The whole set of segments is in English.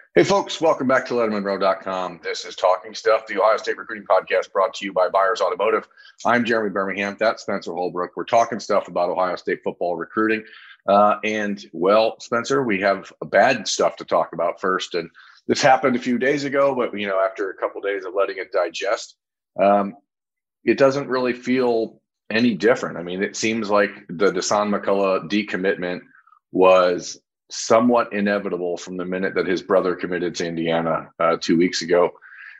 Hey, folks, welcome back to LettermanRow.com. This is Talking Stuff, the Ohio State recruiting podcast brought to you by Buyers Automotive. I'm Jeremy Birmingham. That's Spencer Holbrook. We're talking stuff about Ohio State football recruiting. Spencer, we have bad stuff to talk about first. And this happened a few days ago, but, after a couple of days of letting it digest, it doesn't really feel any different. I mean, it seems like the Dasan McCullough decommitment was somewhat inevitable from the minute that his brother committed to Indiana 2 weeks ago.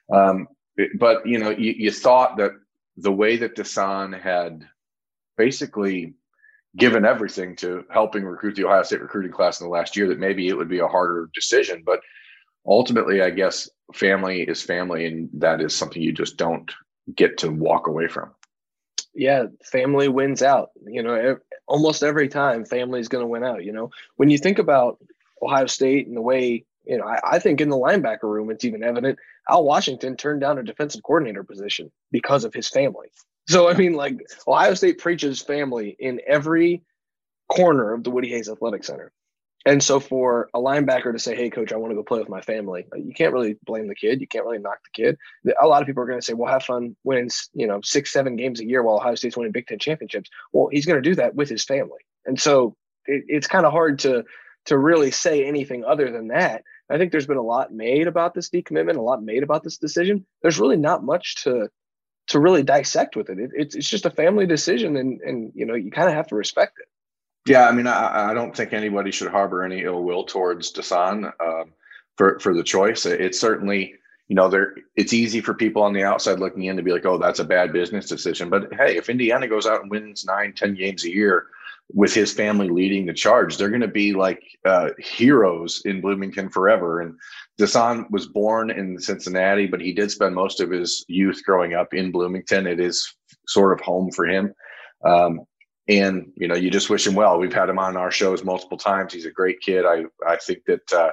You thought that the way that Dasan had basically given everything to helping recruit the Ohio State recruiting class in the last year, that maybe it would be a harder decision. But ultimately, I guess family is family, and that is something you just don't get to walk away from. Yeah, family wins out. Almost every time family is going to win out. When you think about Ohio State and the way, I think in the linebacker room, it's even evident. Al Washington turned down a defensive coordinator position because of his family. So, Ohio State preaches family in every corner of the Woody Hayes Athletic Center. And so for a linebacker to say, hey, coach, I want to go play with my family, you can't really blame the kid. You can't really knock the kid. A lot of people are going to say, well, have fun winning, 6-7 games a year while Ohio State's winning Big Ten championships. Well, he's going to do that with his family. And so it's kind of hard to really say anything other than that. I think there's been a lot made about this decommitment, a lot made about this decision. There's really not much to really dissect with it. It's just a family decision, and you kind of have to respect it. Yeah, I mean, I don't think anybody should harbor any ill will towards Dasan for the choice. It's certainly, it's easy for people on the outside looking in to be like, oh, that's a bad business decision. But hey, if Indiana goes out and wins 9-10 games a year with his family leading the charge, they're going to be like heroes in Bloomington forever. And Dasan was born in Cincinnati, but he did spend most of his youth growing up in Bloomington. It is sort of home for him. And, you just wish him well. We've had him on our shows multiple times. He's a great kid. I think that,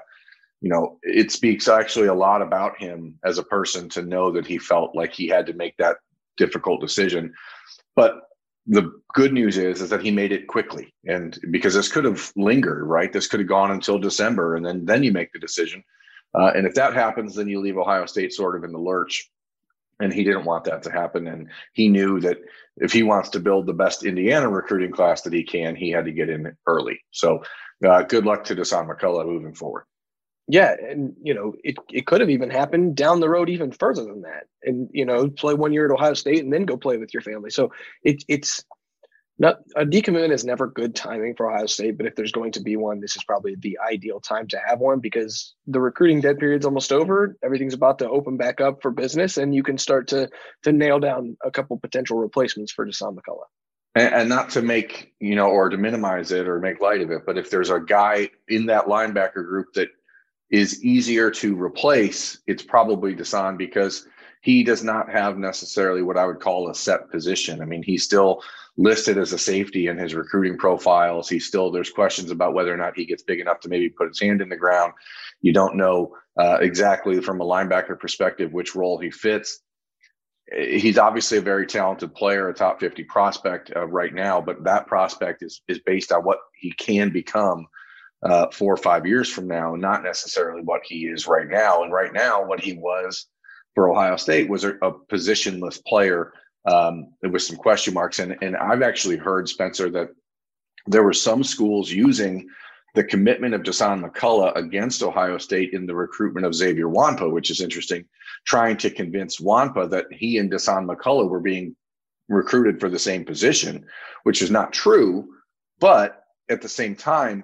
it speaks actually a lot about him as a person to know that he felt like he had to make that difficult decision. But the good news is that he made it quickly. And because this could have lingered, right? This could have gone until December, and then you make the decision. And if that happens, then you leave Ohio State sort of in the lurch. And he didn't want that to happen. And he knew that if he wants to build the best Indiana recruiting class that he can, he had to get in early. So good luck to Dasan McCullough moving forward. Yeah. And, it could have even happened down the road even further than that. And, play 1 year at Ohio State and then go play with your family. So it's not a decommitment is never good timing for Ohio State, but if there's going to be one, this is probably the ideal time to have one because the recruiting dead period's almost over. Everything's about to open back up for business, and you can start to nail down a couple potential replacements for Dasan McCullough. And not to make, or to minimize it or make light of it, but if there's a guy in that linebacker group that is easier to replace, it's probably Dasan because he does not have necessarily what I would call a set position. I mean, he's still listed as a safety in his recruiting profiles. There's questions about whether or not he gets big enough to maybe put his hand in the ground. You don't know exactly from a linebacker perspective which role he fits. He's obviously a very talented player, a top 50 prospect right now, but that prospect is based on what he can become 4 or 5 years from now, not necessarily what he is right now. And right now, what he was for Ohio State was a positionless player with some question marks. And I've actually heard, Spencer, that there were some schools using the commitment of Dasan McCullough against Ohio State in the recruitment of Xavier Wampa, which is interesting, trying to convince Wampa that he and Dasan McCullough were being recruited for the same position, which is not true. But at the same time,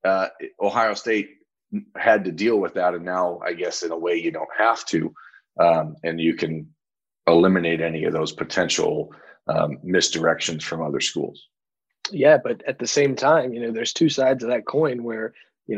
Ohio State had to deal with that. And now, I guess, in a way, you don't have to. And you can eliminate any of those potential misdirections from other schools. Yeah, but at the same time, there's two sides of that coin where,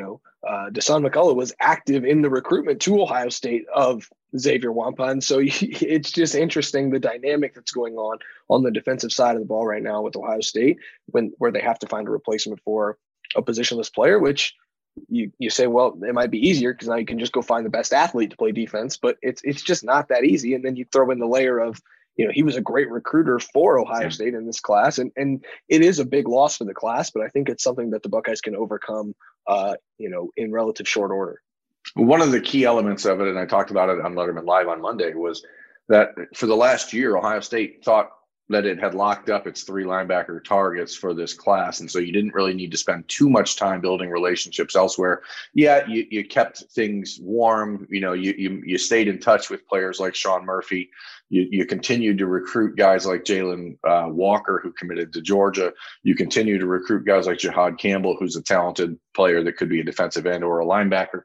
Dasan McCullough was active in the recruitment to Ohio State of Xavier Wampa. And so it's just interesting the dynamic that's going on the defensive side of the ball right now with Ohio State where they have to find a replacement for a positionless player, which you say, well, it might be easier because now you can just go find the best athlete to play defense, but it's just not that easy. And then you throw in the layer of, he was a great recruiter for Ohio State in this class, and it is a big loss for the class, but I think it's something that the Buckeyes can overcome, in relative short order. One of the key elements of it, and I talked about it on Letterman Live on Monday, was that for the last year, Ohio State thought that it had locked up its 3 linebacker targets for this class. And so you didn't really need to spend too much time building relationships elsewhere. Yeah, you kept things warm. You stayed in touch with players like Sean Murphy. You continued to recruit guys like Jalen Walker, who committed to Georgia. You continue to recruit guys like Jihad Campbell, who's a talented player that could be a defensive end or a linebacker.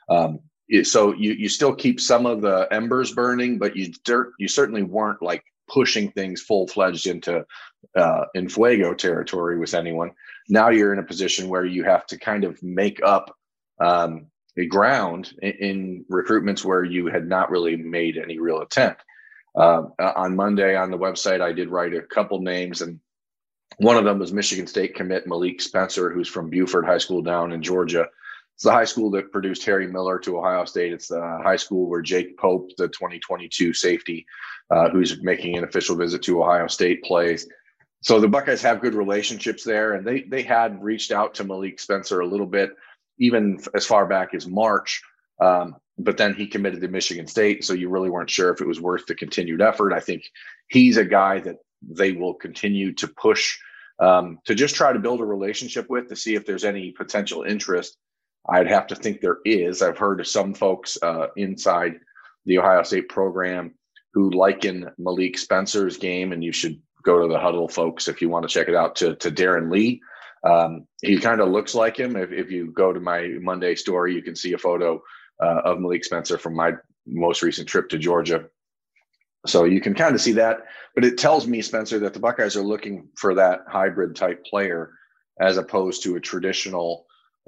So you still keep some of the embers burning, but you certainly weren't like pushing things full-fledged into in fuego territory with anyone. Now you're in a position where you have to kind of make up a ground in recruitments where you had not really made any real attempt. On Monday on the website, I did write a couple names, and one of them was Michigan State commit Malik Spencer, who's from Buford High School down in Georgia. It's the high school that produced Harry Miller to Ohio State. It's the high school where Jake Pope, the 2022 safety, who's making an official visit to Ohio State, plays. So the Buckeyes have good relationships there, and they had reached out to Malik Spencer a little bit, even as far back as March. But then he committed to Michigan State, so you really weren't sure if it was worth the continued effort. I think he's a guy that they will continue to push to just try to build a relationship with, to see if there's any potential interest. I'd have to think there is. I've heard of some folks inside the Ohio State program who liken Malik Spencer's game, and you should go to the Huddle, folks, if you want to check it out, to Darren Lee. He kind of looks like him. If you go to my Monday story, you can see a photo of Malik Spencer from my most recent trip to Georgia. So you can kind of see that. But it tells me, Spencer, that the Buckeyes are looking for that hybrid type player as opposed to a traditional,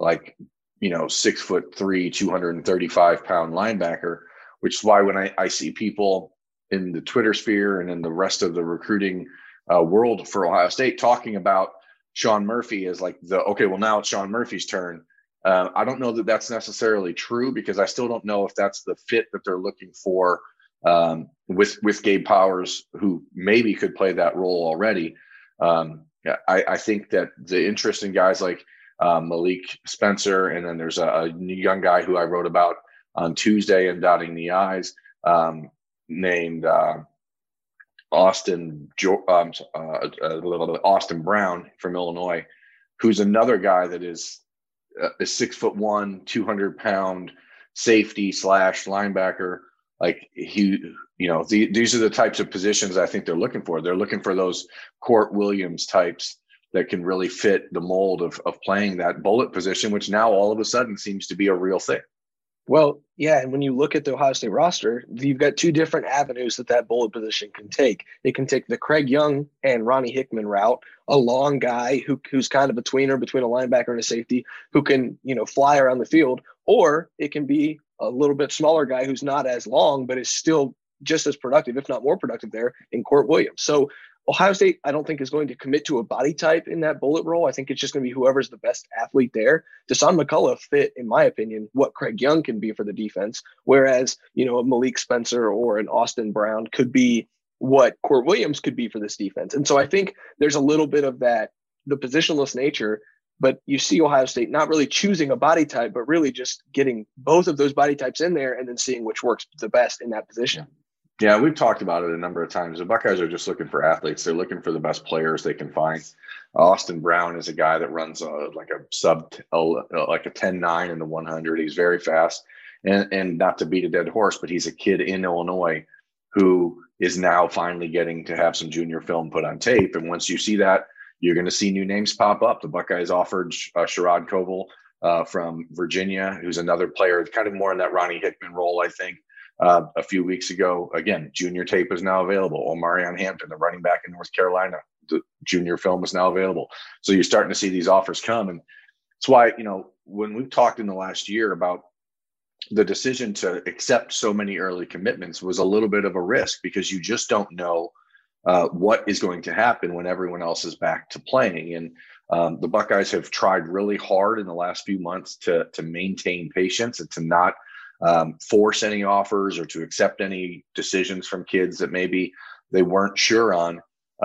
6'3", 235-pound linebacker, which is why when I see people in the Twitter sphere and in the rest of the recruiting world for Ohio State talking about Sean Murphy as now it's Sean Murphy's turn. I don't know that that's necessarily true, because I still don't know if that's the fit that they're looking for with Gabe Powers, who maybe could play that role already. I think that the interest in guys like Malik Spencer, and then there's a young guy who I wrote about on Tuesday in Dotting the I's, named Austin Brown from Illinois, who's another guy that is a 6'1", 200-pound safety / linebacker. These are the types of positions I think they're looking for. They're looking for those Court Williams types that can really fit the mold of playing that bullet position, which now all of a sudden seems to be a real thing. Well, yeah, and when you look at the Ohio State roster, you've got two different avenues that bullet position can take. It can take the Craig Young and Ronnie Hickman route, a long guy who's kind of a tweener between a linebacker and a safety, who can, fly around the field, or it can be a little bit smaller guy who's not as long, but is still just as productive, if not more productive there, in Court Williams. So Ohio State, I don't think, is going to commit to a body type in that bullet role. I think it's just going to be whoever's the best athlete there. Dasan McCullough fit, in my opinion, what Craig Young can be for the defense, whereas, a Malik Spencer or an Austin Brown could be what Court Williams could be for this defense. And so I think there's a little bit of that, the positionless nature, but you see Ohio State not really choosing a body type, but really just getting both of those body types in there and then seeing which works the best in that position. Yeah, we've talked about it a number of times. The Buckeyes are just looking for athletes. They're looking for the best players they can find. Austin Brown is a guy that runs like a 10.9 in the 100. He's very fast, and not to beat a dead horse, but he's a kid in Illinois who is now finally getting to have some junior film put on tape. And once you see that, you're going to see new names pop up. The Buckeyes offered Sherrod Koval from Virginia, who's another player, kind of more in that Ronnie Hickman role, I think. A few weeks ago, again, junior tape is now available. Omarion Hampton, the running back in North Carolina, the junior film is now available. So you're starting to see these offers come. And that's why, when we've talked in the last year about the decision to accept so many early commitments was a little bit of a risk, because you just don't know what is going to happen when everyone else is back to playing. And the Buckeyes have tried really hard in the last few months to maintain patience and to not force any offers or to accept any decisions from kids that maybe they weren't sure on.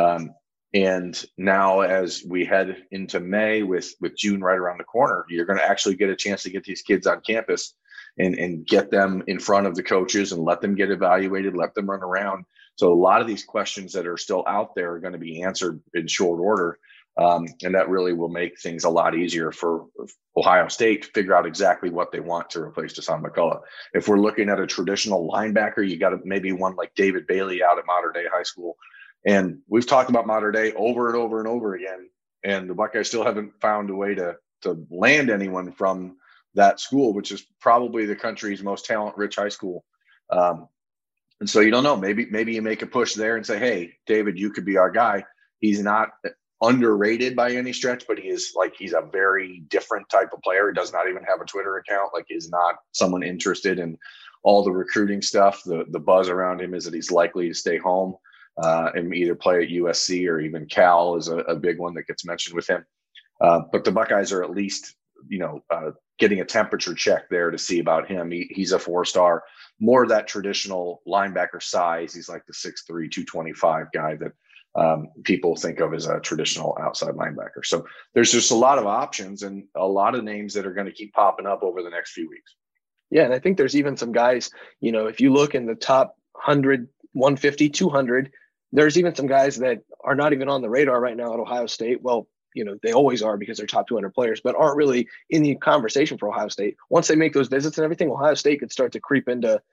And now as we head into May with June right around the corner, you're going to actually get a chance to get these kids on campus and get them in front of the coaches and let them get evaluated, let them run around. So a lot of these questions that are still out there are going to be answered in short order. And that really will make things a lot easier for Ohio State to figure out exactly what they want to replace Dasan McCullough. If we're looking at a traditional linebacker, you got maybe one like David Bailey out at Mater Dei High School. And we've talked about Mater Dei over and over and over again. And the Buckeyes still haven't found a way to land anyone from that school, which is probably the country's most talent-rich high school. And so you don't know. Maybe you make a push there and say, hey, David, you could be our guy. He's not underrated by any stretch, but he's a very different type of player. He does not even have a Twitter account. Like, he's not someone interested in all the recruiting stuff. The buzz around him is that he's likely to stay home and either play at USC or even Cal is a big one that gets mentioned with him. But the Buckeyes are at least, getting a temperature check there to see about him. He's a 4-star, more of that traditional linebacker size. He's like the 6'3", 225 guy that people think of as a traditional outside linebacker. So there's just a lot of options and a lot of names that are going to keep popping up over the next few weeks. Yeah, and I think there's even some guys, if you look in the top 100, 150, 200, there's even some guys that are not even on the radar right now at Ohio State. Well, they always are because they're top 200 players, but aren't really in the conversation for Ohio State. Once they make those visits and everything, Ohio State could start to creep into,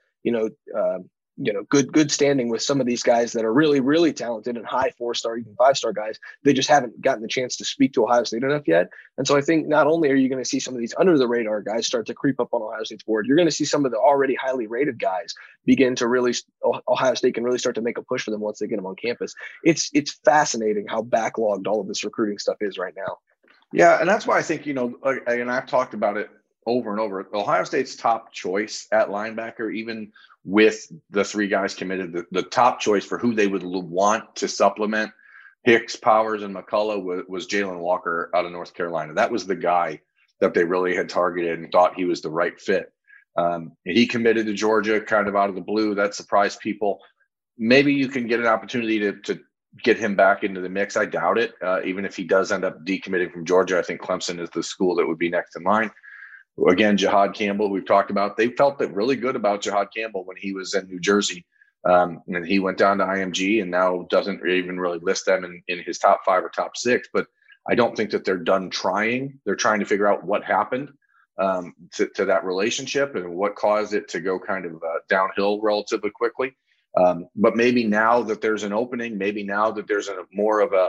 good standing with some of these guys that are really, really talented and high 4-star, even 5-star guys. They just haven't gotten the chance to speak to Ohio State enough yet. And so I think not only are you going to see some of these under the radar guys start to creep up on Ohio State's board, you're going to see some of the already highly rated guys begin to really, Ohio State can really start to make a push for them once they get them on campus. It's fascinating how backlogged all of this recruiting stuff is right now. Yeah. And that's why I think, and I've talked about it over and over, Ohio State's top choice at linebacker, even with the 3 guys committed, the top choice for who they would want to supplement Hicks, Powers, and McCullough was Jalen Walker out of North Carolina. That was the guy that they really had targeted and thought he was the right fit. He committed to Georgia kind of out of the blue. That surprised people. Maybe you can get an opportunity to get him back into the mix. I doubt it. Even if he does end up decommitting from Georgia, I think Clemson is the school that would be next in line. Again, Jihad Campbell, we've talked about. They felt that really good about Jihad Campbell when he was in New Jersey. And he went down to IMG and now doesn't even really list them in his top 5 or top 6. But I don't think that they're done trying. They're trying to figure out what happened to that relationship and what caused it to go kind of downhill relatively quickly. But maybe now that there's an opening, maybe now that there's more of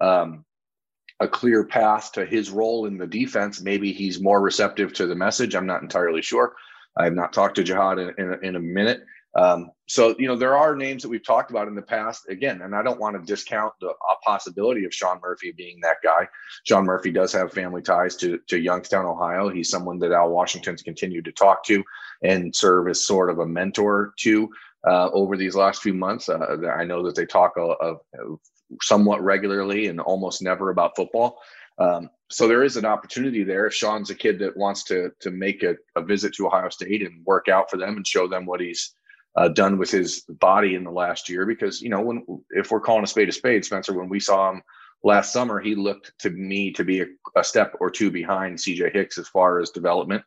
a clear path to his role in the defense, maybe he's more receptive to the message. I'm not entirely sure. I have not talked to Jihad in a minute. So, there are names that we've talked about in the past again, and I don't want to discount the possibility of Sean Murphy being that guy. Sean Murphy does have family ties to Youngstown, Ohio. He's someone that Al Washington's continued to talk to and serve as sort of a mentor to over these last few months. I know that they talk somewhat regularly and almost never about football. So there is an opportunity there if Sean's a kid that wants to make a visit to Ohio State and work out for them and show them what he's done with his body in the last year. Because, if we're calling a spade, Spencer, when we saw him last summer, he looked to me to be a step or 2 behind CJ Hicks as far as development.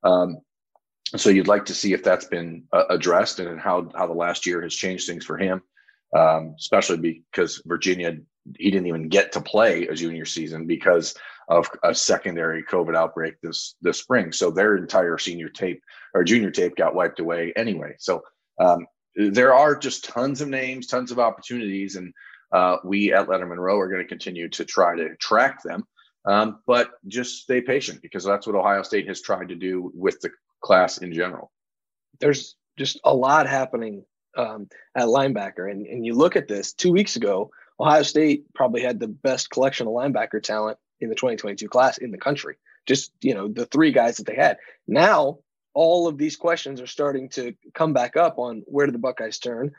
So you'd like to see if that's been addressed and how the last year has changed things for him. Especially because Virginia, he didn't even get to play a junior season because of a secondary COVID outbreak this spring. So their entire junior tape got wiped away anyway. So there are just tons of names, tons of opportunities, and we at Letterman Row are going to continue to try to track them. But just stay patient because that's what Ohio State has tried to do with the class in general. There's just a lot happening at linebacker. And you look at this 2 weeks ago, Ohio State probably had the best collection of linebacker talent in the 2022 class in the country. Just, the 3 guys that they had. Now, all of these questions are starting to come back up on where do the Buckeyes turn.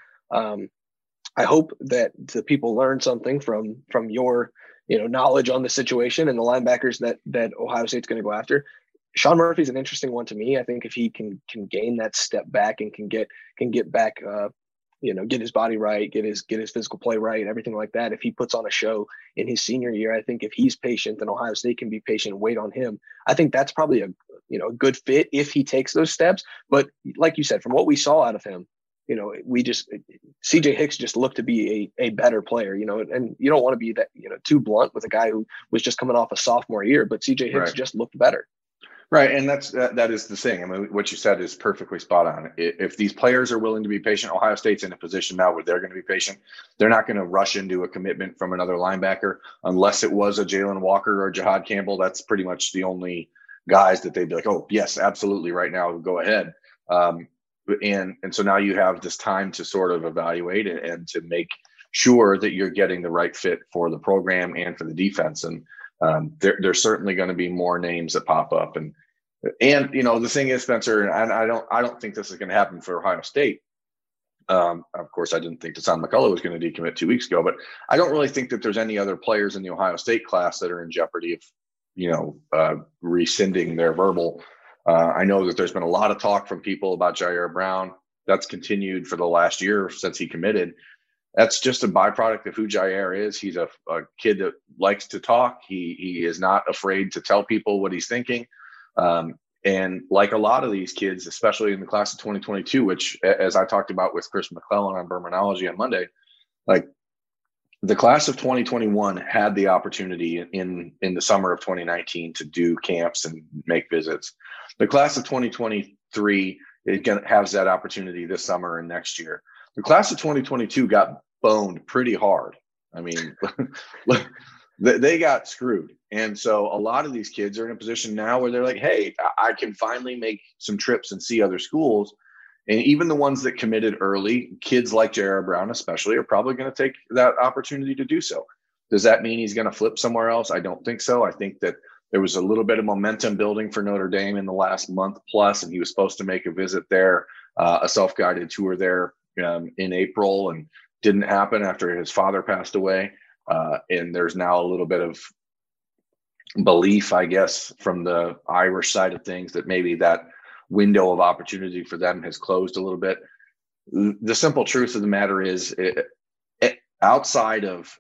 I hope that the people learn something from your, knowledge on the situation and the linebackers that Ohio State's going to go after. Sean Murphy's an interesting one to me. I think if he can gain that step back and can get back, get his body right, get his physical play right, everything like that. If he puts on a show in his senior year, I think if he's patient, then Ohio State can be patient and wait on him. I think that's probably a good fit if he takes those steps. But like you said, from what we saw out of him, CJ Hicks just looked to be a better player, and you don't want to be that, too blunt with a guy who was just coming off a sophomore year, but CJ Hicks just looked better. Right. And that is the thing. I mean, what you said is perfectly spot on. If these players are willing to be patient, Ohio State's in a position now where they're going to be patient. They're not going to rush into a commitment from another linebacker unless it was a Jalen Walker or Jihad Campbell. That's pretty much the only guys that they'd be like, oh, yes, absolutely, right now, go ahead. And so now you have this time to sort of evaluate and to make sure that you're getting the right fit for the program and for the defense. And there's certainly going to be more names that pop up. And the thing is, Spencer, and I don't think this is going to happen for Ohio State. Of course, I didn't think Dasan McCullough was going to decommit 2 weeks ago, but I don't really think that there's any other players in the Ohio State class that are in jeopardy of, rescinding their verbal. I know that there's been a lot of talk from people about Jair Brown. That's continued for the last year since he committed. That's just a byproduct of who Jair is. He's a kid that likes to talk. He is not afraid to tell people what he's thinking. And like a lot of these kids, especially in the class of 2022, which, as I talked about with Chris McClellan on Bermanology on Monday, like the class of 2021 had the opportunity in the summer of 2019 to do camps and make visits. The class of 2023 has that opportunity this summer and next year. The class of 2022 got boned pretty hard. I mean, they got screwed. And so a lot of these kids are in a position now where they're like, hey, I can finally make some trips and see other schools. And even the ones that committed early, kids like Jair Brown especially, are probably going to take that opportunity to do so. Does that mean he's going to flip somewhere else? I don't think so. I think that there was a little bit of momentum building for Notre Dame in the last month plus, and he was supposed to make a visit there, a self-guided tour there in April, and didn't happen after his father passed away. And there's now a little bit of belief, I guess, from the Irish side of things that maybe that window of opportunity for them has closed a little bit. The simple truth of the matter is, outside of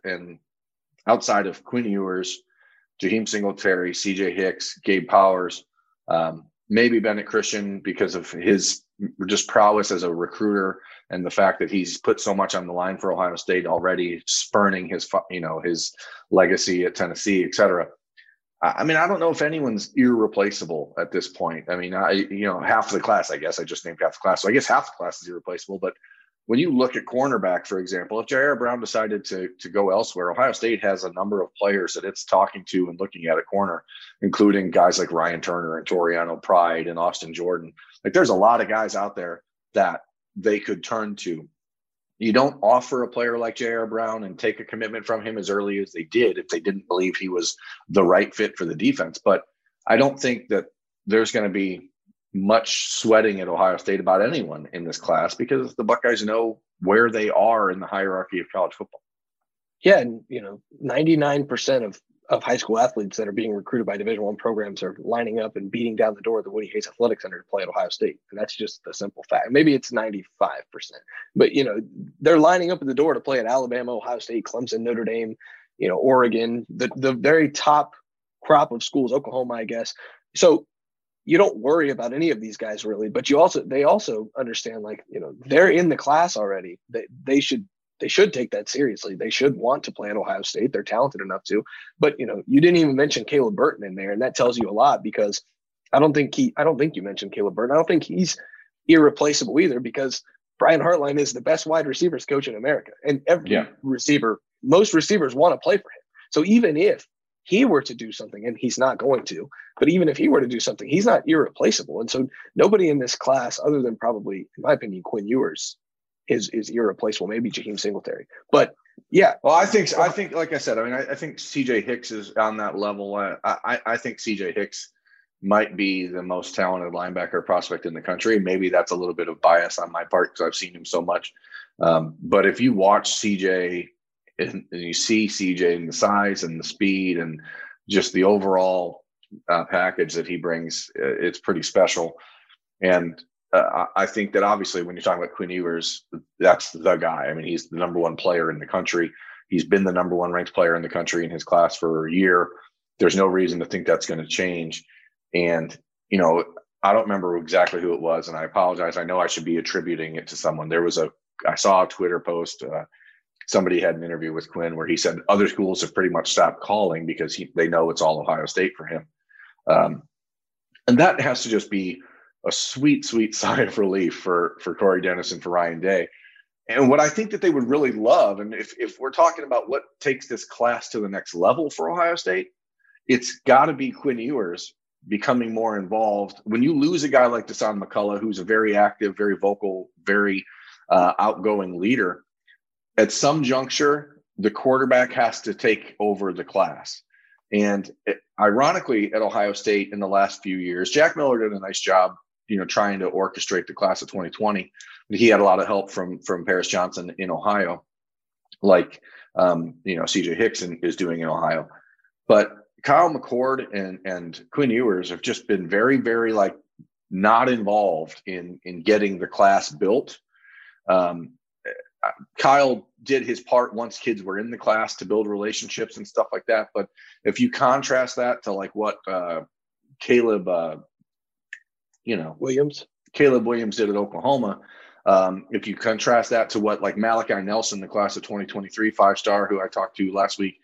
Quinn Ewers, Jaheim Singletary, CJ Hicks, Gabe Powers, maybe Bennett Christian, because of his just prowess as a recruiter and the fact that he's put so much on the line for Ohio State already, spurning his legacy at Tennessee, et cetera. I mean, I don't know if anyone's irreplaceable at this point. I mean, half the class, I guess I just named half the class. So I guess half the class is irreplaceable. But when you look at cornerback, for example, if Jair Brown decided to go elsewhere, Ohio State has a number of players that it's talking to and looking at a corner, including guys like Ryan Turner and Toriano Pride and Austin Jordan. Like, there's a lot of guys out there that they could turn to. You don't offer a player like Jair Brown and take a commitment from him as early as they did if they didn't believe he was the right fit for the defense. But I don't think that there's going to be much sweating at Ohio State about anyone in this class, because the Buckeyes know where they are in the hierarchy of college football. Yeah, and 99% of high school athletes that are being recruited by Division I programs are lining up and beating down the door of the Woody Hayes Athletic Center to play at Ohio State. And that's just the simple fact. Maybe it's 95%, but they're lining up at the door to play at Alabama, Ohio State, Clemson, Notre Dame, Oregon, the very top crop of schools, Oklahoma, I guess. So you don't worry about any of these guys really, but they also understand, they're in the class already. They should take that seriously. They should want to play at Ohio State. They're talented enough to. But you didn't even mention Caleb Burton in there, and that tells you a lot, because I don't think you mentioned Caleb Burton. I don't think he's irreplaceable either, because Brian Hartline is the best wide receivers coach in America, and most receivers want to play for him. So even if he were to do something, and he's not going to, but even if he were to do something, he's not irreplaceable. And so nobody in this class, other than probably, in my opinion, Quinn Ewers, is irreplaceable. Maybe Jaheim Singletary, but yeah. Well, I think, like I said, I think CJ Hicks is on that level. I think CJ Hicks might be the most talented linebacker prospect in the country. Maybe that's a little bit of bias on my part because I've seen him so much. But if you watch CJ and you see CJ and the size and the speed and just the overall package that he brings, it's pretty special. And I think that obviously when you're talking about Quinn Ewers, that's the guy. I mean, he's the number one player in the country. He's been the number one ranked player in the country in his class for a year. There's no reason to think that's going to change. And, you know, I don't remember exactly who it was, and I apologize. I know I should be attributing it to someone. I saw a Twitter post. Somebody had an interview with Quinn where he said other schools have pretty much stopped calling because they know it's all Ohio State for him. And that has to just be a sweet, sweet sigh of relief for Corey Dennis and for Ryan Day. And what I think that they would really love, and if we're talking about what takes this class to the next level for Ohio State, it's got to be Quinn Ewers becoming more involved. When you lose a guy like Dasan McCullough, who's a very active, very vocal, very outgoing leader, at some juncture, the quarterback has to take over the class. And ironically, at Ohio State in the last few years, Jack Miller did a nice job, trying to orchestrate the class of 2020. He had a lot of help from Paris Johnson in Ohio, like CJ Hickson is doing in Ohio. But Kyle McCord and Quinn Ewers have just been very, very not involved in getting the class built. Kyle did his part once kids were in the class to build relationships and stuff like that. But if you contrast that to what Caleb Williams did at Oklahoma, if you contrast that to what Malachi Nelson, the class of 2023 5-star, who I talked to last week,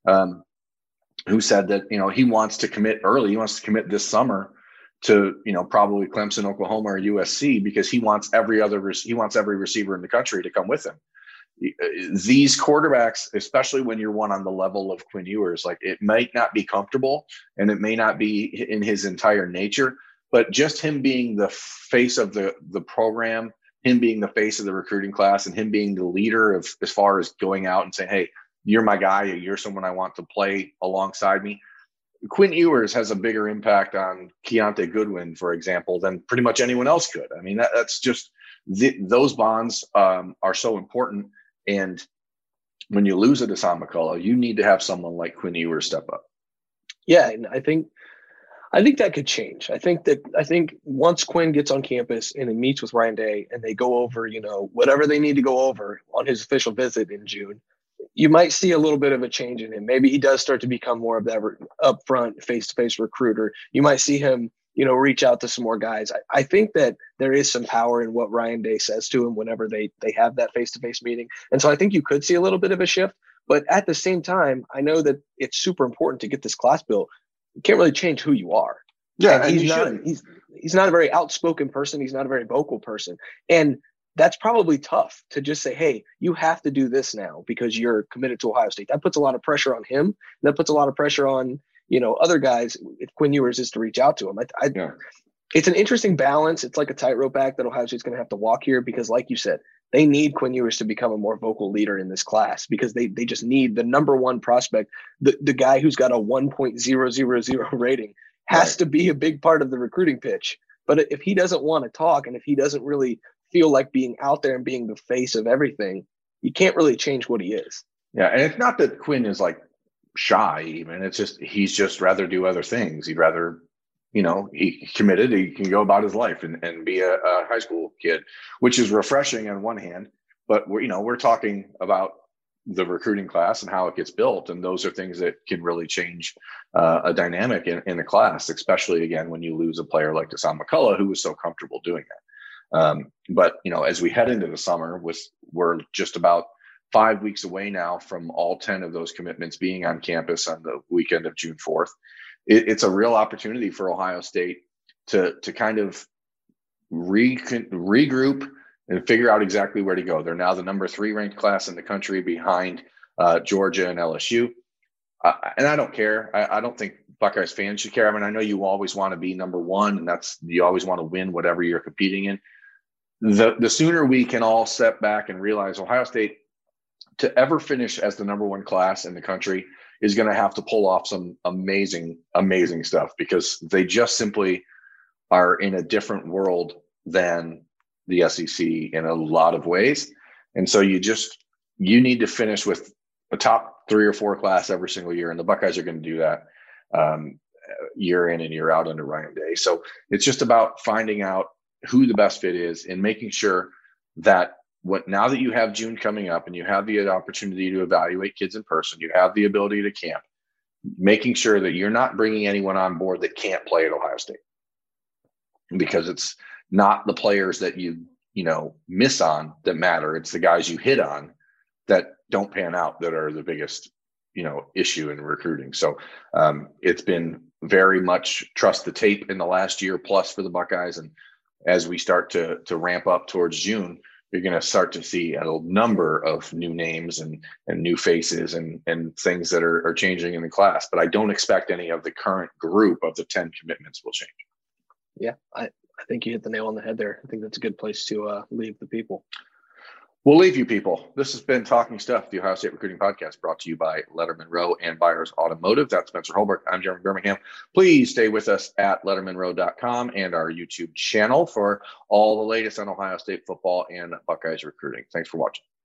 who said that, he wants to commit early. He wants to commit this summer to, probably Clemson, Oklahoma, or USC, because he wants every receiver in the country to come with him. These quarterbacks, especially when you're one on the level of Quinn Ewers, it might not be comfortable and it may not be in his entire nature, but just him being the face of the program, him being the face of the recruiting class, and him being the leader of as far as going out and saying, hey, you're my guy, you're someone I want to play alongside me. Quinn Ewers has a bigger impact on Keontae Goodwin, for example, than pretty much anyone else could. I mean, that's just those bonds are so important. And when you lose a Dasan McCullough, you need to have someone like Quinn Ewers step up. Yeah, and I think that could change. I think once Quinn gets on campus and he meets with Ryan Day and they go over, whatever they need to go over on his official visit in June, you might see a little bit of a change in him. Maybe he does start to become more of that upfront face-to-face recruiter. You might see him, reach out to some more guys. I think that there is some power in what Ryan Day says to him whenever they have that face-to-face meeting. And so I think you could see a little bit of a shift. But at the same time, I know that it's super important to get this class built. You can't really change who you are. Yeah, and he's not a very outspoken person. He's not a very vocal person. And that's probably tough to just say, hey, you have to do this now because you're committed to Ohio State. That puts a lot of pressure on him. That puts a lot of pressure on, other guys, if Quinn Ewers is to reach out to him. It's an interesting balance. It's like a tightrope act that Ohio State's going to have to walk here because, like you said, they need Quinn Ewers to become a more vocal leader in this class because they just need the number one prospect. The guy who's got a 1.000 rating has to be a big part of the recruiting pitch. But if he doesn't want to talk and if he doesn't really feel like being out there and being the face of everything, you can't really change what he is. Yeah, and it's not that Quinn is shy even. It's just he's just rather do other things. He'd rather, he committed. He can go about his life and be a high school kid, which is refreshing on one hand. But we're talking about the recruiting class and how it gets built, and those are things that can really change a dynamic in a class, especially again when you lose a player like Dasan McCullough, who was so comfortable doing that. But as we head into the summer, we're just about 5 weeks away now from all 10 of those commitments being on campus on the weekend of June 4th. It's a real opportunity for Ohio State to kind of regroup and figure out exactly where to go. They're now the number 3 ranked class in the country behind Georgia and LSU. And I don't care. I don't think Buckeyes fans should care. I mean, I know you always want to be number 1, and you always want to win whatever you're competing in. The sooner we can all step back and realize Ohio State, to ever finish as the number 1 class in the country, is going to have to pull off some amazing, amazing stuff because they just simply are in a different world than the SEC in a lot of ways. And so you need to finish with a top 3 or 4 class every single year. And the Buckeyes are going to do that year in and year out under Ryan Day. So it's just about finding out who the best fit is and making sure that now that you have June coming up and you have the opportunity to evaluate kids in person, you have the ability to camp, making sure that you're not bringing anyone on board that can't play at Ohio State. because it's not the players that you miss on that matter. It's the guys you hit on that don't pan out that are the biggest issue in recruiting. So it's been very much trust the tape in the last year plus for the Buckeyes. And as we start to ramp up towards June, you're going to start to see a number of new names and new faces and things that are changing in the class. But I don't expect any of the current group of the 10 commitments will change. Yeah, I think you hit the nail on the head there. I think that's a good place to leave the people. We'll leave you people. This has been Talking Stuff, the Ohio State Recruiting Podcast, brought to you by Letterman Row and Byers Automotive. That's Spencer Holbrook. I'm Jeremy Birmingham. Please stay with us at lettermanrow.com and our YouTube channel for all the latest on Ohio State football and Buckeyes recruiting. Thanks for watching.